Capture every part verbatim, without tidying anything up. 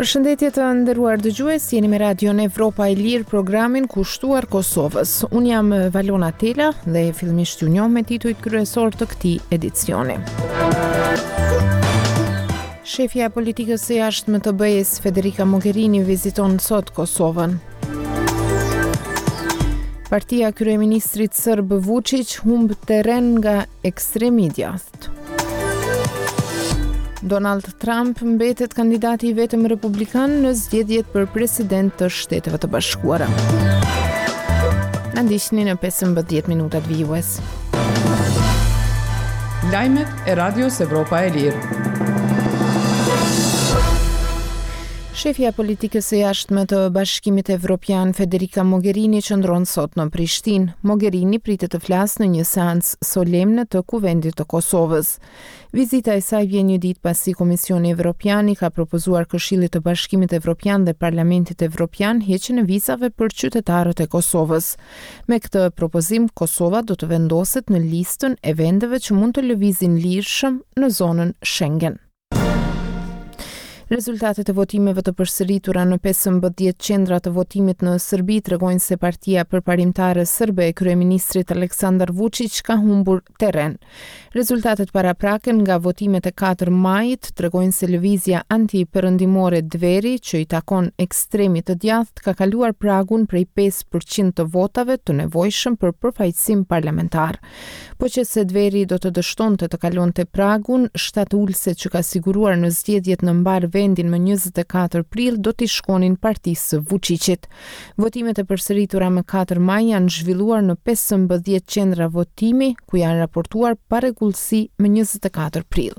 Përshëndetje të nderuar dëgjues, jeni me Radion Evropa e Lirë, programin kushtuar Kosovës. Unë jam Valona Tela dhe fillimisht ju njoh me titujt kryesor të këtij edicioni. Shefja e politikës së jashtme të B E-s Federica Mogherini viziton sot Kosovën. Partia e kryeministrit serb Vučić humb terren nga ekstremi i djathtë. Donald Trump mbetet kandidati i vetëm republikan në zgjedhjet për president të Shteteve të Bashkuara. Na ndiqni në pesëmbëdhjetë minutat vijues. Lajmet e Radios Evropa e Lirë. Shefja e politikës së jashtme të Bashkimit Evropian Federica Mogherini qëndron sot në Prishtinë. Mogherini pritet të flasë në një seancë solemne të Kuvendit të Kosovës. Vizita e saj vjen një ditë pasi Komisioni Evropian i ka propozuar Këshillit të Bashkimit Evropian dhe Parlamentit Evropian heqjen e vizave për qytetarët e Kosovës. Me këtë propozim, Kosova do të vendoset në listën e vendeve që mund të lëvizin lirshëm në zonën Schengen. Rezultatet e votimeve të përsëritura në pesëmbëdhjetë qendra të votimit në Serbi tregojnë se Partia Përparimtare Serbe e kryeministrit Aleksandar Vučić ka humbur terren. Rezultatet paraprake nga votimet e katër majit tregojnë se lëvizja anti-perëndimore Dveri, që i takon ekstremit të djathtë, ka kaluar pragun prej pesë përqind të votave të nevojshëm për përfaqësim parlamentar. Po që se Dveri do të dështonte të kalonte pragun, shtatulëset që ka siguruar në zgjedhjet në mbar vendin më njëzet e katër prill do t'i shkonin partisë së Vučićit. Votimet e përsëritura më katër maj janë zhvilluar në pesëmbëdhjetë qendra votimi, ku janë raportuar parregullsi më njëzet e katër prill.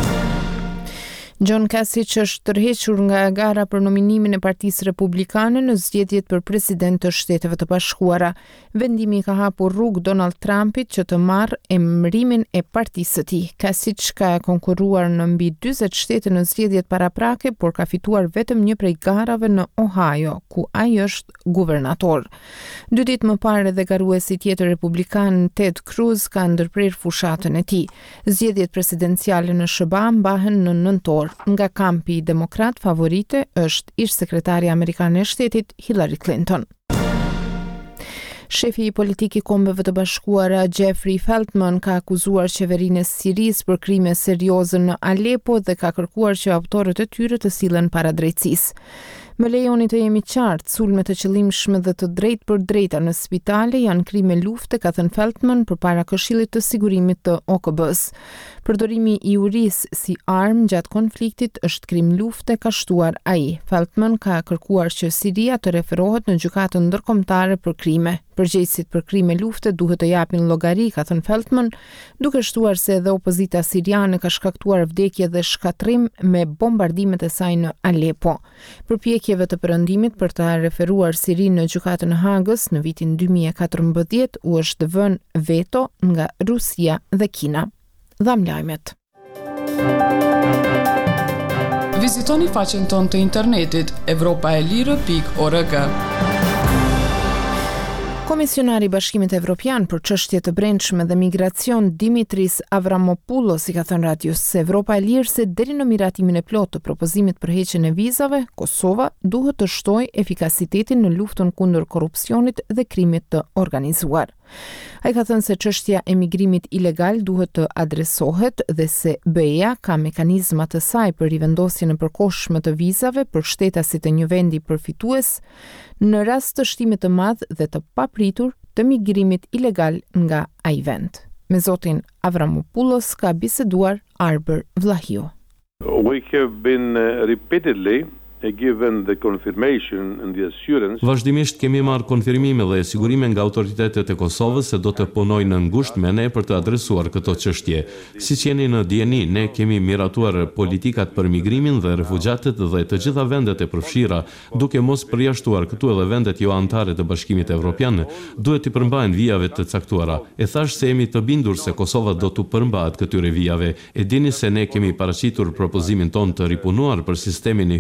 John Kasich është tërhequr nga gara për nominimin e Partisë Republikane në zgjedhjet për president të Shteteve të Bashkuara. Vendimi ka hapur rrugë Donald Trumpit që të marrë emërimin e partisë së tij. Kasich ka konkurruar në mbi dyzet shtete në zgjedhjet paraprake, por ka fituar vetëm një prej garave në Ohio, ku ai është guvernator. Dy ditë më parë edhe garuesi tjetër republikan Ted Cruz ka ndërprer fushatën e tij. Zgjedhjet presidenciale në S B A mbahen në nëntor. Nga kampi demokrat favorite është ish sekretarja amerikane e shtetit Hillary Clinton. Shefi i politik i Kombeve të Bashkuara Jeffrey Feltman ka akuzuar qeverinë e Sirisë për krime serioze në Alepo dhe ka kërkuar që autorët e tyre të sillen para drejtësisë. Më lejoni të jemi qartë, sulmet e qëllimshme dhe të drejtë për drejta në spitale janë krime lufte, ka thënë Feltman përpara Këshillit të Sigurimit të O K B-s. Përdorimi i urisë si armë gjatë konfliktit është krim lufte, ka shtuar ai. Feltman ka kërkuar që Siria të referohet në gjykatën ndërkombëtare për krime. Përgjegjësit për krime lufte duhet të japin llogari, ka thënë Feltman, duke shtuar se edhe opozita siriane ka shkaktuar vdekje dhe shkatrim me bombardimet e saj në Alepo. Përpjekjeve të perëndimit për të referuar Sirinë në gjykatën e Hagës në vitin dy mijë e katërmbëdhjetë u është vënë veto nga Rusia dhe Kina. Dham lajmet. Vizitoni faqen tonë të internetit evropa e lirë pikë org. Komisionari i Bashkimit Evropian për çështje të brendshme dhe migracion Dimitris Avramopoulos i ka thënë Radios Evropa e Lirë se deri në miratimin e plotë të propozimit për heqjen e vizave, Kosova duhet të shtojë efikasitetin në luftën kundër korrupsionit dhe krimit të organizuar. Ai ka thënë se çështja e migrimit ilegal duhet të adresohet dhe se B E-ja ka mekanizma të saj për rivendosjen e përkohshme të vizave për shtetasit e një vendi përfitues në rast të shtimit të madh dhe të papritur të migrimit ilegal nga ai vend. Me zotin Avramopoulos ka biseduar Arber Vlahiu. We have been uh, repeatedly given the confirmation and the assurance. Vazhdimisht kemi marrë konfirmime dhe sigurime nga autoritetet e Kosovës se do të punojnë në ngushtë me ne për të adresuar këto çështje. Siç jeni në dieni, ne kemi miratuar politikat për migrimin dhe refugjatët dhe të gjitha vendet e përfshira, duke mos përjashtuar këtu edhe vendet jo anëtare të Bashkimit Evropian, duhet të përmbahen vijave të caktuara. E thash se jemi të bindur se Kosova do të përmbahet këtyre vijave. E dini se ne kemi paraqitur propozimin ton të ripunuar për sistemin e hyrjes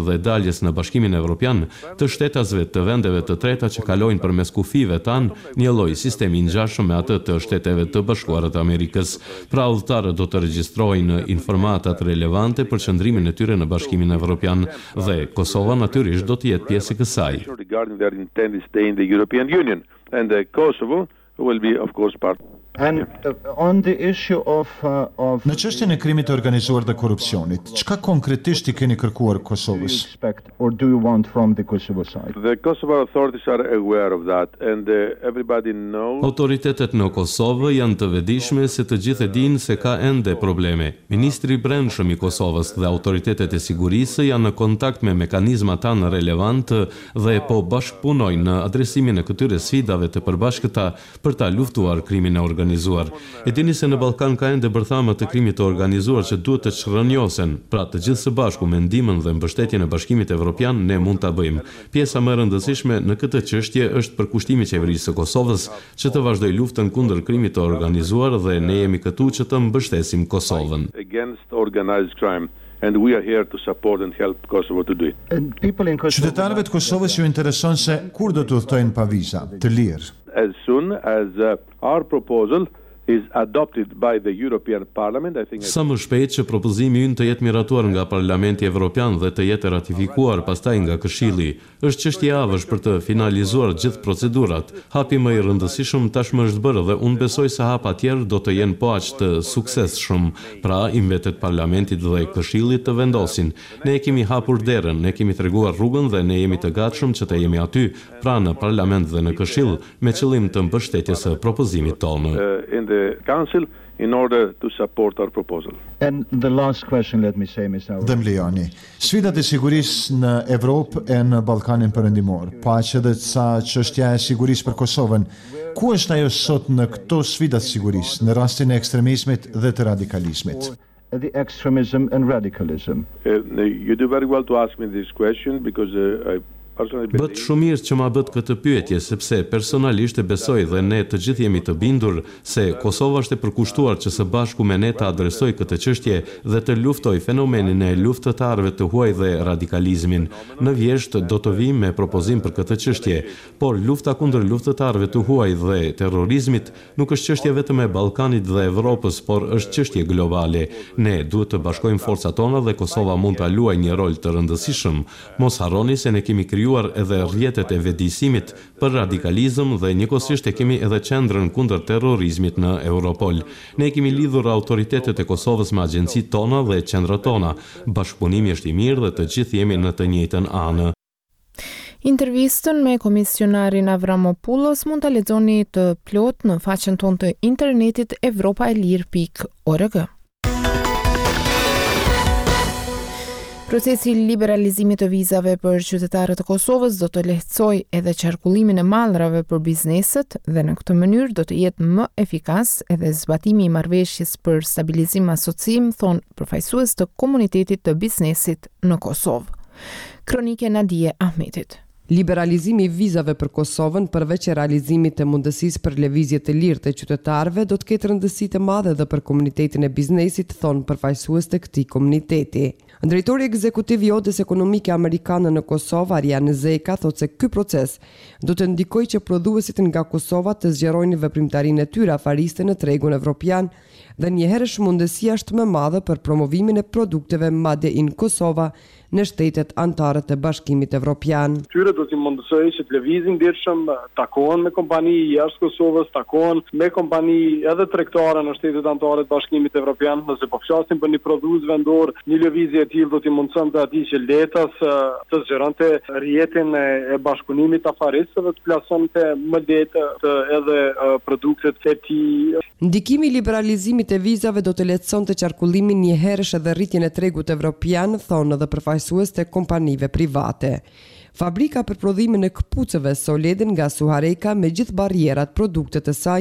dhe daljes në Bashkimin Evropian të shtetasve të vendeve të treta që kalojnë përmes kufive tanë një lloj sistemi ngjashëm me atë të Shteteve të Bashkuara të Amerikës. Pra udhëtarët do të regjistrojnë informatat relevante për qëndrimin e tyre në Bashkimin Evropian dhe Kosova natyrisht do të jetë pjesë e kësaj. Regarding their intent to stay in the European Union, and uh, Kosovo will be, of course, part. And uh, on the issue of uh, of Në çështjen e krimit të organizuar dhe korrupsionit, çka konkretisht i keni kërkuar Kosovës? expect or do you want from the Kosovo side? The Kosovo authorities are aware of that, and uh, everybody knows. Autoritetet në Kosovë janë të vetëdijshme se të gjithë e dinë se ka ende probleme. Ministri i Brendshëm i Kosovës dhe autoritetet e sigurisë janë në kontakt me mekanizmat tanë relevant dhe po bashkëpunojnë në adresimin e këtyre sfidave të përbashkëta për ta luftuar krimin e organizuar. E dini se në Ballkan ka ende bërthama të krimit të organizuar që duhet të çrrënjosen, pra të gjithë së bashku me ndihmën dhe mbështetjen e Bashkimit Evropian ne mund ta bëjmë. Pjesa më e rëndësishme në këtë çështje është përkushtimi i qeverisë së Kosovës që të vazhdojë luftën kundër krimit të organizuar dhe ne jemi këtu që të mbështesim Kosovën. Against organized crime. And we are here to support and help Kosovo to do it. And people in Kosovo. Qytetarëve të Kosovës ju intereson se kur do të udhtojnë pa viza, të lirë. As soon as uh, our proposal is adopted by the European Parliament, I think. Sa më shpejt që propozimi ynë të jetë miratuar nga Parlamenti Evropian dhe të jetë ratifikuar pastaj nga Këshilli, është çështje javësh për të finalizuar gjithë procedurat. Hapi më i rëndësishëm tashmë është bërë dhe unë besoj se hapa tjerë do të jenë po aq të suksesshëm. Pra, i mbetet Parlamentit dhe Këshillit të vendosin. Ne kemi hapur derën, ne kemi treguar rrugën dhe ne jemi të gatshëm që të jemi aty, pra në Parlament dhe në Këshill, me qëllim të mbështetjes së propozimit tonë. Uh, in the Council in order to support our proposal. And the last question, let me say, Mister Dhe më lejoni, sfidat e sigurisë në Evropë e në Ballkanin Perëndimor, paqë edhe ca çështja e sigurisë për Kosovën. Ku është ajo sot në këto sfida të sigurisë, në rastin e ekstremizmit dhe të radikalizmit? the extremism and radicalism? Uh, you do very well to ask me this question because uh, I Bët shumë mirë që ma bët këtë pyetje, sepse personalisht e besoj dhe ne të gjithë jemi të bindur se Kosova është e përkushtuar që së bashku me ne të adresoj këtë çështje dhe të luftoj fenomenin e luftëtarëve të huaj dhe radikalizmin. Në vjesht do të vim me propozim për këtë çështje, por lufta kundër luftëtarëve të huaj dhe terrorizmit nuk është çështje vetëm e Ballkanit dhe Evropës, por është çështje globale. Ne duhet të bashkojmë forcat tona dhe Kosova mund ta luajë një rol të rëndësishëm. Mos harroni se ne kemi krijuar edhe rrjetet e vetëdijësimit për radikalizëm dhe njëkohësisht e kemi edhe qendrën kundër terrorizmit në Europol. Ne kemi lidhur autoritetet e Kosovës me agjencitë tona dhe qendrat tona. Bashkëpunimi është i mirë dhe të gjithë jemi në të njëjtën anë. Intervistën me komisionarin Avramopoulos mund ta lexoni të plot në faqen tonë të internetit evropaelir pikë org. Procesi i liberalizimit të vizave për qytetarët e Kosovës do të lehtësojë edhe qarkullimin e mallrave për bizneset dhe në këtë mënyrë do të jetë më efikas edhe zbatimi i marrëveshjes për stabilizim asocim, thon përfaqësues të komunitetit të biznesit në Kosovë. Kronike Nadije Ahmetit. Liberalizimi i vizave për Kosovën, përveç e realizimit të mundësisë për lëvizje të lirë të qytetarëve, do të ketë rëndësi të madhe edhe për komunitetin e biznesit, thon përfaqësues të këtij komuniteti. Drejtori ekzekutiv i Odës Ekonomike Amerikane në Kosovë, Ariane Zeka, thotë se ky proces do të ndikojë që prodhuesit nga Kosova të zgjerojnë veprimtarinë e tyre afariste në tregun evropian dhe njëherësh mundësia është më madhe për promovimin e produkteve Made in Kosova në shtetet anëtare të Bashkimit Evropian. Tyre do t'i mundësoj që të lëvizin ndirshëm, takohen me kompani jashtë Kosovës, takohen me kompani edhe tregtare në shtetet anëtare të Bashkimit Evropian, nëse po flasim për një prodhues vendor, një lëvizje e tillë do t'i mundësonte atij që letas të zgjeronte rrjetin e bashkëpunimit afaristëve, të plasonte më lehtë të edhe produktet e tij. Ndikimi i liberalizimit të vizave do të lehtësonte qarkullimin njëherësh edhe rritjen e tregut evropian, thonë edhe përfaqësues të kompanive private. Fabrika për prodhimin e këpucëve Soleden nga Suhareka me gjithë barrierat produktet e saj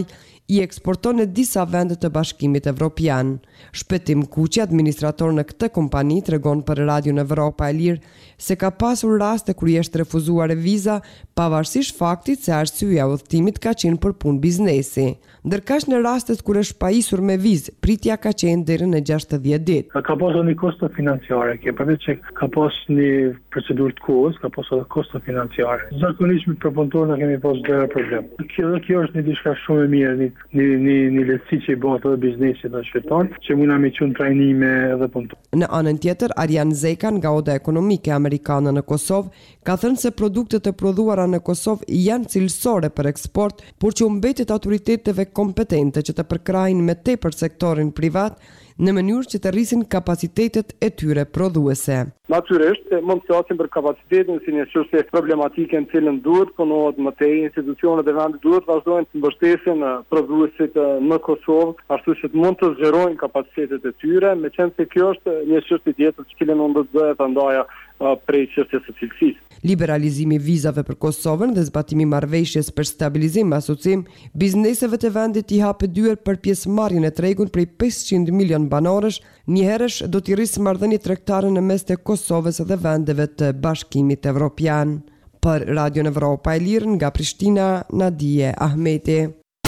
i eksporton në disa vende të Bashkimit Evropian. Shpëtim Kuqi, administrator në këtë kompani, tregon për Radion Evropa e Lirë se ka pasur raste kur i është refuzuar viza pavarësisht faktit se arsyeja e udhëtimit ka qenë për punë biznesi. Ndërkaq në rastet kur është pajisur me vizë, pritja ka qenë deri në gjashtëdhjetë ditë. Ka pasur një kosto financiare, që përveç që ka pas një procedurë të kohës, ka pasur edhe kosto financiare. Zakonisht me përpunëtor na kemi pas gjëra problem. Kjo kjo është një diçka shumë e mirë, një një një, një lehtësi që i bëhet edhe biznesit dhe shqiptar, që mund na me qenë trajnime edhe punëtor. Në anën tjetër, Arjan Zeka nga Oda Ekonomike Amerikane në Kosovë ka thënë se produktet e prodhuara në Kosovë janë cilësore për eksport, por që u mbetet autoriteteve kompetente që të përkrajnë me tepër sektorin privat në mënyrë që të rrisin kapacitetet e tyre prodhuese. Natyrisht, mund të flasim për kapacitetin si një çështje problematike në cilën duhet punohet më tej, institucionet e vendit duhet vazhdojnë të mbështesin prodhuesit në Kosovë, ashtu që të mund të zgjerojnë kapacitetet e tyre, meqense se kjo është një çështje tjetër që cilën unë do të bëhet ndaja prej çështjes së cilësisë. Liberalizimi i vizave për Kosovën dhe zbatimi i marrëveshjes për stabilizim e asocim, bizneseve të vendit i hapë dyer për pjesëmarrjen e tregut prej pesëqind milion banorësh, njëherësh do t'i rrisë marrëdhënie tregtare në mes të Kosovës dhe vendeve të Bashkimit Evropian. Për Radion Evropa e Lirë nga Prishtina, Nadije Ahmeti.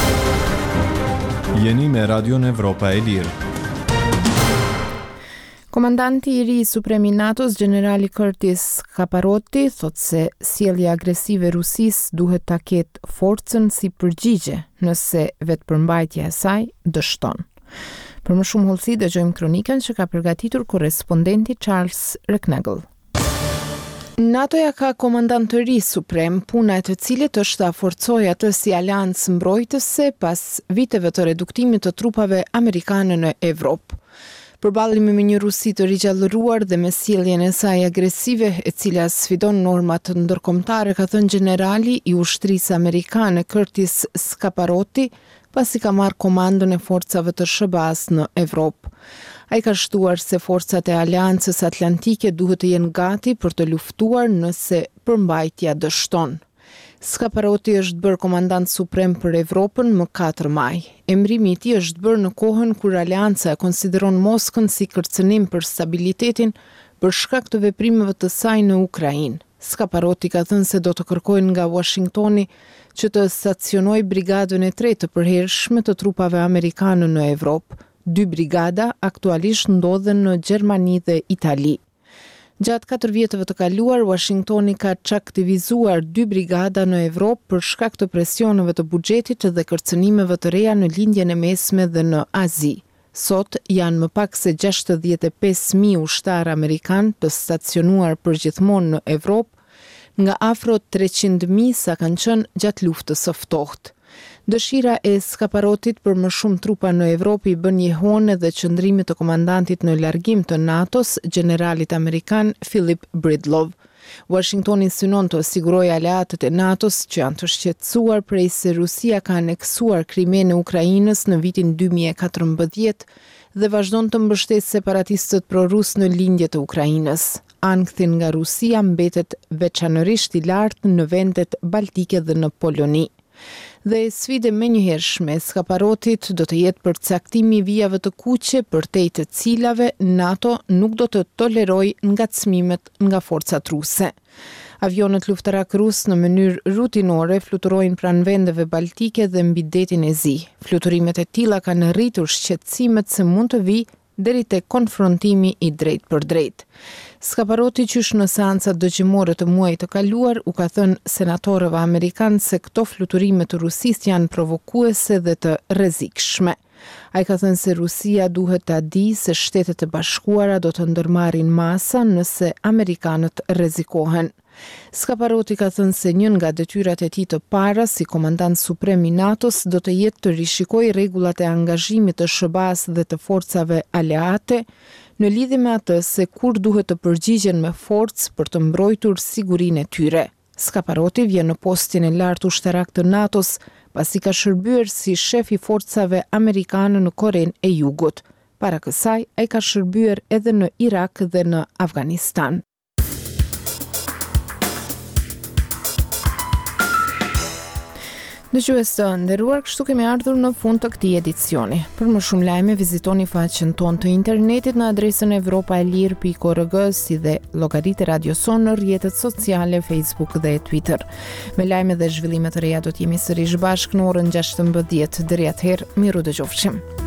Jeni me Radion Evropa e Lirë. Komandanti i ri i Supremi NATO-s, generali Curtis Caparotti, thot se sjellja agresive e Rusisë duhet ta ketë forcën si përgjigje nëse vetëpërmbajtja e saj dështon. Për më shumë hollësi dëgjojmë kronikën që ka përgatitur korrespondenti Charles Reknagel. NATO-ja ka komandant të ri suprem, puna e të cilit është ta forcojë atë si aleancë mbrojtëse pas viteve të reduktimit të trupave amerikane në Evropë. Përballimi me një Rusi të rigjallëruar dhe me sjelljen e saj agresive, e cila sfidon normat ndërkombëtare, ka thënë generali i ushtrisë amerikane Curtis Caparotti, pasi ka marrë komandën e forcave të S B A-s në Evropë. Ai ka shtuar se forcat e Aleancës Atlantike duhet të jenë gati për të luftuar nëse përmbajtja dështon. Caparotti është bërë komandant suprem për Evropën më katër maj. Emrimi i tij është bërë në kohën kur Aleanca e konsideron Moskën si kërcënim për stabilitetin për shkak të veprimeve të saj në Ukrainë. Caparotti ka thënë se do të kërkojnë nga Washingtoni që të stacionojë brigadën e tretë të përhershme të trupave amerikane në Evropë. Dy brigada aktualisht ndodhen në Gjermani dhe Itali. Gjatë katër vjetëve të kaluar, Washingtoni ka çaktivizuar dy brigada në Evropë për shkak të presioneve të buxhetit dhe kërcënimeve të reja në lindjen e mesme dhe në Azi. Sot janë më pak se gjashtëdhjetë e pesë mijë ushtarë amerikan të stacionuar përgjithmonë në Evropë, nga afro treqind mijë sa kanë qenë gjatë luftës së ftohtë. Dëshira e Caparotit për më shumë trupa në Evropë i bën jehone dhe qëndrimit të komandantit në largim të NATO-s, generalit amerikan Philip Bridlov. Washingtoni synon të sigurojë aleatët e NATO-s që janë të shqetësuar prej se Rusia ka aneksuar Krimen e Ukrainës në vitin dy mijë e katërmbëdhjetë dhe vazhdon të mbështetë separatistët prorus në lindje të Ukrainës. Ankthim nga Rusia mbetet veçanërisht i lartë në vendet baltike dhe në Poloni. Dhe sfide me njëhershme Caparotit do të jetë përcaktimi i vijave të kuqe për te të cilave NATO nuk do të toleroj ngacmimet nga forcat ruse. Avionet luftarak rus në mënyrë rutinore fluturojnë pranë vendeve baltike dhe mbi detin e Zi. Fluturimet e tilla kanë rritur shqetësimet se mund të vijë deri te konfrontimi i drejt për drejt. Caparotti qysh në seancat dëgjimore të muajit të kaluar u ka thënë senatorëve amerikanë se këto fluturime të Rusisë janë provokuese dhe të rrezikshme. Ai ka thënë se Rusia duhet ta di se Shtetet e Bashkuara do të ndërmarrin masa nëse amerikanët rrezikohen. Caparotti ka thënë se një nga detyrat e tij të para si komandant suprem i NATO-s do të jetë të rishikojë rregullat e angazhimit të S B A-s dhe të forcave aleate në lidhje me atë se kur duhet të përgjigjen me forcë për të mbrojtur sigurinë e tyre. Caparotti vjen në postin e lartë ushtarak të NATO-s pasi ka shërbyer si shef i forcave amerikane në Korenë e Jugut. Para kësaj, ai ka shërbyer edhe në Irak dhe në Afganistan. Dëgjues të nderuar, kështu kemi ardhur në fund të këtij edicioni. Për më shumë lajme vizitoni faqen tonë të internetit në adresën evropa e lirë pikë org, si dhe llogaritë e Radio Son në rrjetet sociale Facebook dhe Twitter. Me lajme dhe zhvillime të reja do të jemi sërish bashkë në orën gjashtëmbëdhjetë. Deri atëherë, miru dëgjofshim.